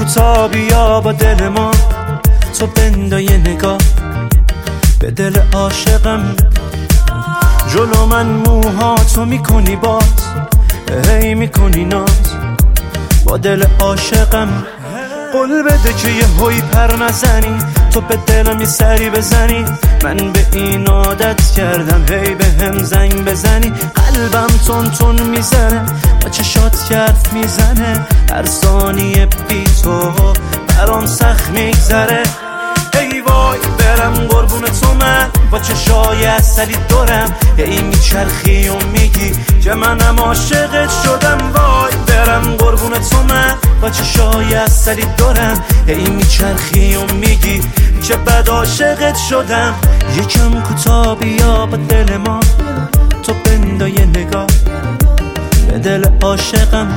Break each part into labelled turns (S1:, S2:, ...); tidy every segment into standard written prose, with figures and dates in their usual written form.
S1: کوتا بیا با دل ما، تو بندای نگاه به دل عاشقم. جلو من موها تو میکنی باز، هی میکنی ناز با دل عاشقم. قول بده که یه هوی پر نزنی، تو به دلم یه سری بزنی. من به این عادت کردم هی به هم زنگ بزنی. قلبم تون تون میزنه، با چشات حرف میزنه. هر ثانیه بی تو برام سخت میگذره. ای وای برم قربون تو، من با چشای عسلی دورم. هی میچرخی و میگی که منم عاشقت شدم. وای برم قربون تو، من با چشای عسلی دورم. هی میچرخی و میگی که بد عاشقت شدم. یکم کوتا بیا با دل ما، تو بندای نگاه به دل عاشقم.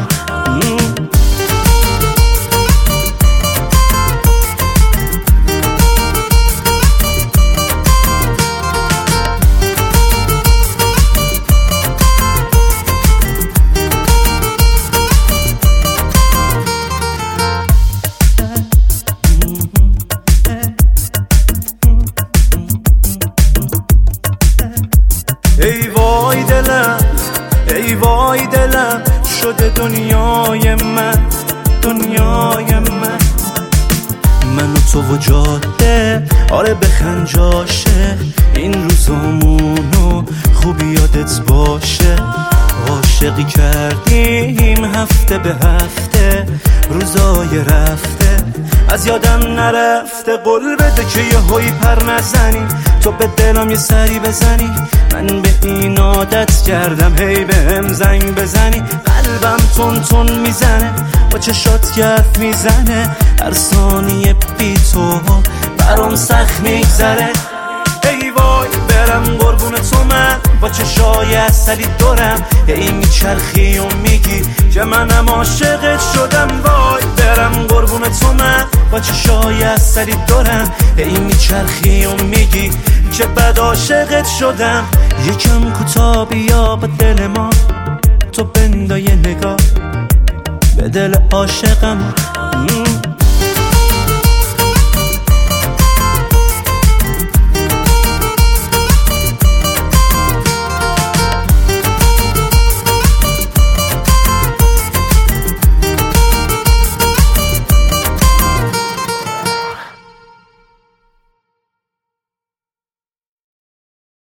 S1: ای وای دلم، ای وای دلم شده دنیای من، دنیای من. من و تو و جاده، آره بخند جاشه. این روزامونو خوبی یادت باشه. عاشقی کردیم هفته به هفته، روزای رفته از یادم نرفته. قول بده که یه هوی پر نزنی، تو به دلم یه سری بزنی. من به این عادت کردم هی به هم زنگ بزنی. قلبم تون تون میزنه، با چشات حرف میزنه. هر ثانیه بی تو برام سخت میگذره. ای وای برم قربون تو، من با چشای عسلی دورم. هی میچرخی و میگی که منم عاشقت شدم. وای برم قربون تو، من با چشای عسلی دورم. هی میچرخی و میگی که بد عاشقت شدم. یکم کوتا بیا با دل ما، تو بندای نگاه به دل عاشقم.